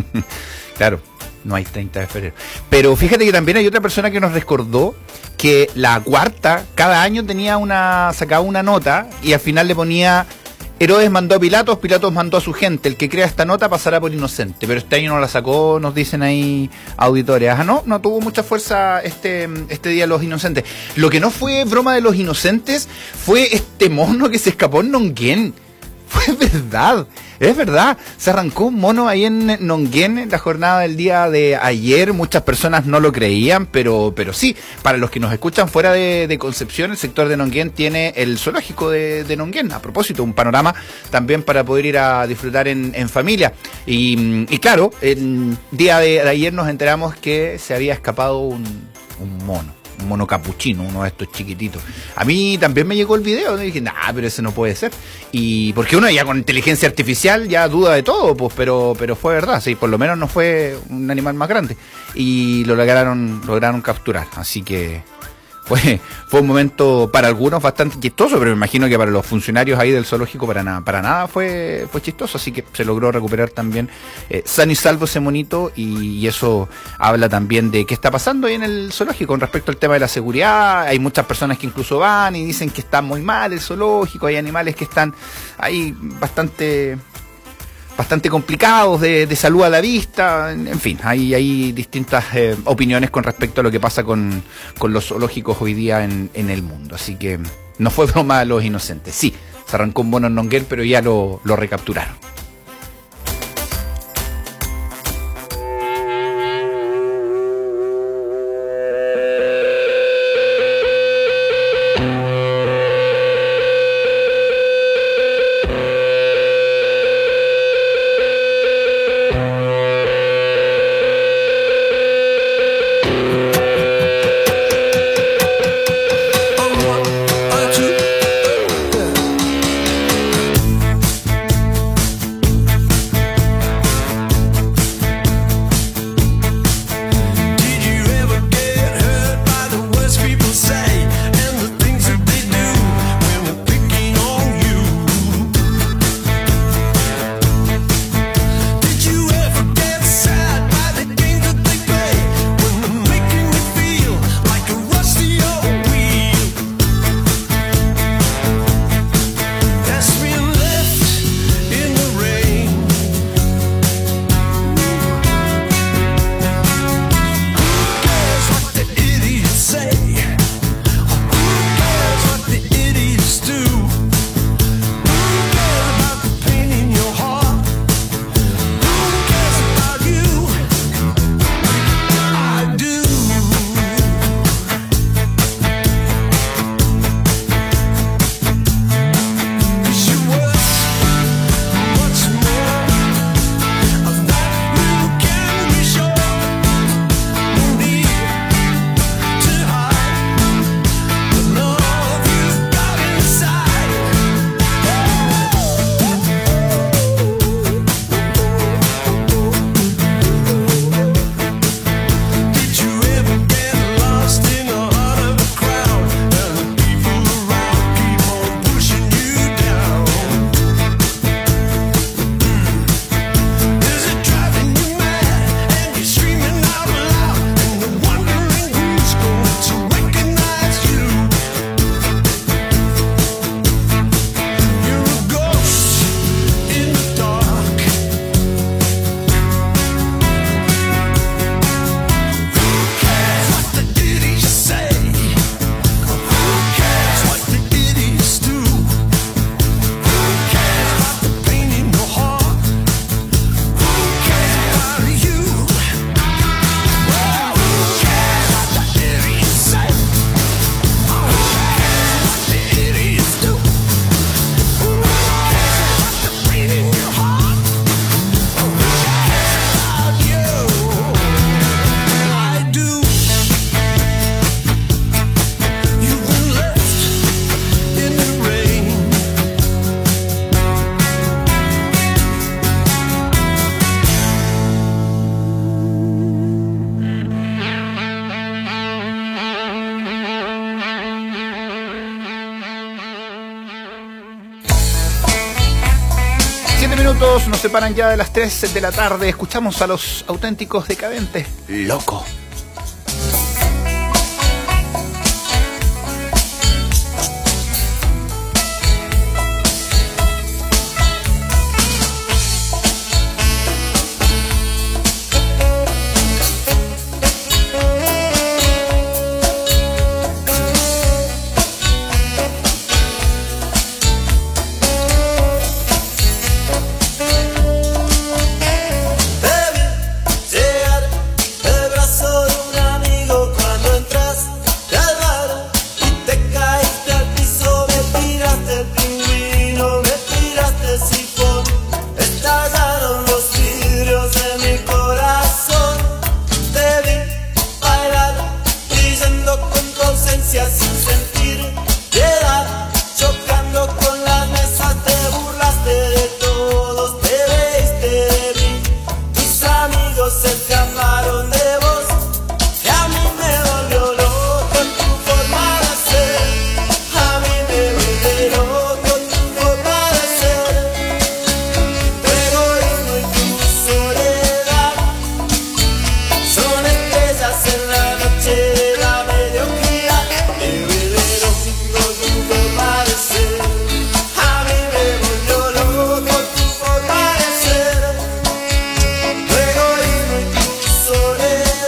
Claro, no hay treinta de febrero. Pero fíjate que también hay otra persona que nos recordó que la Cuarta cada año tenía una sacaba una nota y al final le ponía: Herodes mandó a Pilatos, Pilatos mandó a su gente. El que crea esta nota pasará por inocente. Pero este año no la sacó, nos dicen ahí auditores. Ah, no, no tuvo mucha fuerza este, este Día de los Inocentes. Lo que no fue broma de los inocentes fue este mono que se escapó en Nonguén. Fue verdad, es verdad. Se arrancó un mono ahí en Nonguén en la jornada del día de ayer. Muchas personas no lo creían, pero, pero sí. Para los que nos escuchan fuera de, de Concepción, el sector de Nonguén tiene el zoológico de, de Nonguén. A propósito, un panorama también para poder ir a disfrutar en, en familia. Y, y claro, el día de, de ayer nos enteramos que se había escapado un, un mono. Un mono capuchino, uno de estos chiquititos. A mí también me llegó el video, y dije, nah, pero ese no puede ser. Y porque uno ya con inteligencia artificial ya duda de todo, pues, pero, pero fue verdad, sí, por lo menos no fue un animal más grande. Y lo lograron, lograron capturar. Así que fue, fue un momento para algunos bastante chistoso, pero me imagino que para los funcionarios ahí del zoológico para nada, para nada fue, fue chistoso, así que se logró recuperar también eh, sano y salvo ese monito, y, y eso habla también de qué está pasando ahí en el zoológico con respecto al tema de la seguridad. Hay muchas personas que incluso van y dicen que está muy mal el zoológico, hay animales que están ahí bastante... bastante complicados de, de salud a la vista, en fin, hay, hay distintas eh, opiniones con respecto a lo que pasa con, con los zoológicos hoy día en, en el mundo, así que no fue broma de los inocentes. Sí, se arrancó un mono en Nonguén, pero ya lo, lo recapturaron. minutos nos separan ya de las tres de la tarde. Escuchamos a Los Auténticos Decadentes. Loco. Soledad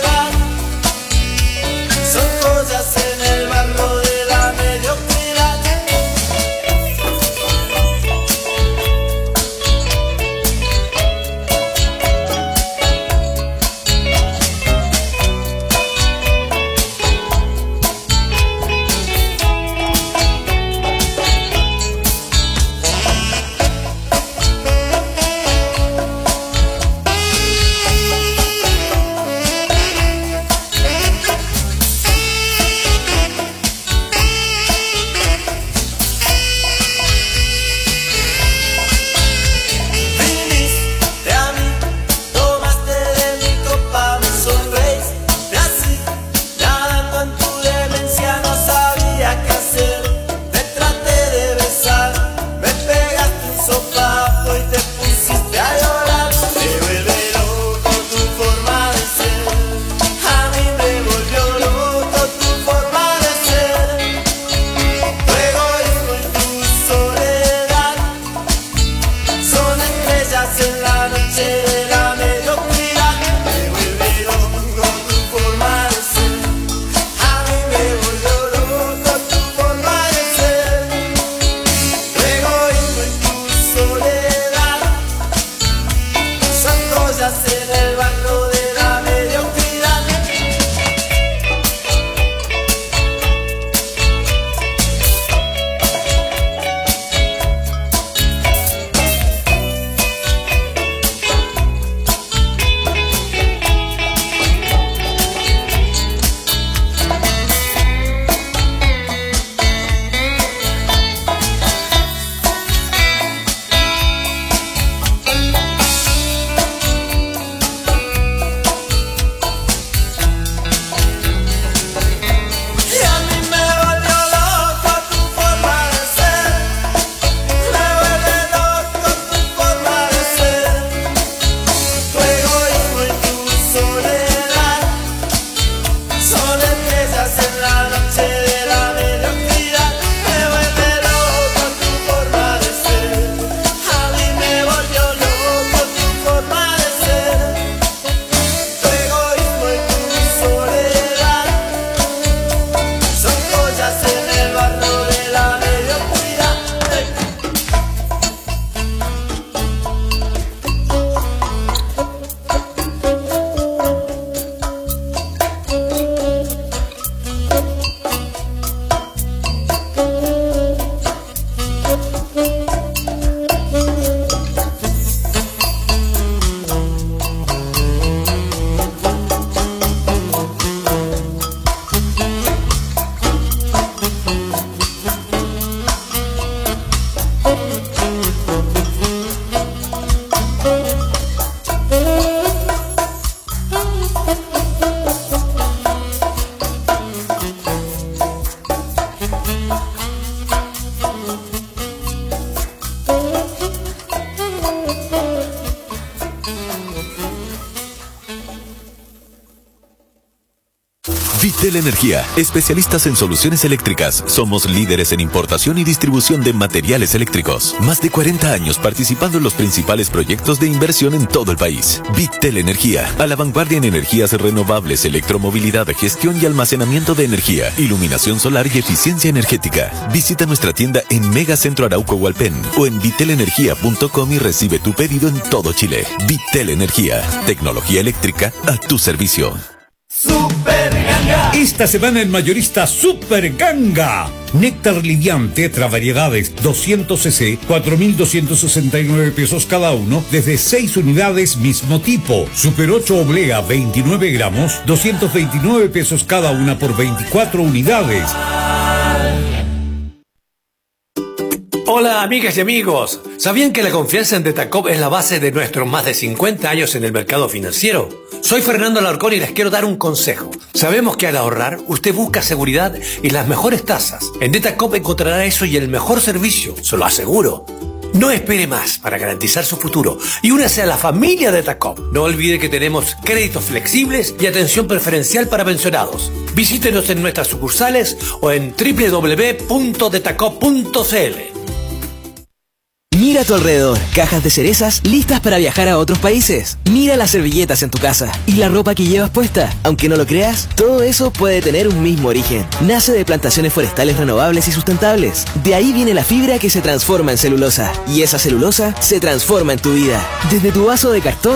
Vitel Energía, especialistas en soluciones eléctricas. Somos líderes en importación y distribución de materiales eléctricos. Más de cuarenta años participando en los principales proyectos de inversión en todo el país. Vitel Energía, a la vanguardia en energías renovables, electromovilidad, gestión y almacenamiento de energía, iluminación solar y eficiencia energética. Visita nuestra tienda en Megacentro Arauco Hualpén o en vitel energía punto com y recibe tu pedido en todo Chile. Vitel Energía, tecnología eléctrica a tu servicio. Super Ganga. Esta semana en mayorista Super Ganga. Néctar livian tetra variedades doscientos centilitros, cuatro mil doscientos sesenta y nueve pesos cada uno, desde seis unidades mismo tipo. Super ocho oblea veintinueve gramos, doscientos veintinueve pesos cada una por veinticuatro unidades. Hola amigas y amigos, ¿sabían que la confianza en Detacop es la base de nuestros más de cincuenta años en el mercado financiero? Soy Fernando Alarcón y les quiero dar un consejo. Sabemos que al ahorrar usted busca seguridad y las mejores tasas. En Detacop encontrará eso y el mejor servicio, se lo aseguro. No espere más para garantizar su futuro y únase a la familia Detacop. No olvide que tenemos créditos flexibles y atención preferencial para pensionados. Visítenos en nuestras sucursales o en doble u doble u doble u punto detacop punto c l. Mira a tu alrededor, cajas de cerezas listas para viajar a otros países. Mira las servilletas en tu casa y la ropa que llevas puesta. Aunque no lo creas, todo eso puede tener un mismo origen. Nace de plantaciones forestales renovables y sustentables. De ahí viene la fibra que se transforma en celulosa. Y esa celulosa se transforma en tu vida. Desde tu vaso de cartón